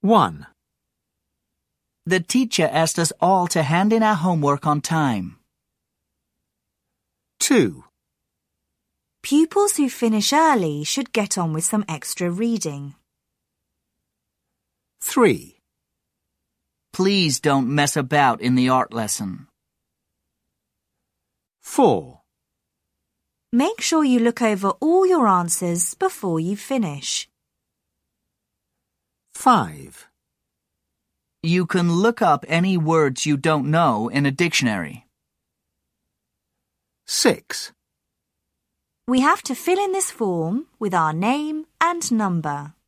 1. The teacher asked us all to hand in our homework on time. 2. Pupils who finish early should get on with some extra reading. 3. Please don't mess about in the art lesson. 4. Make sure you look over all your answers before you finish. 5. You can look up any words you don't know in a dictionary. 6. We have to fill in this form with our name and number.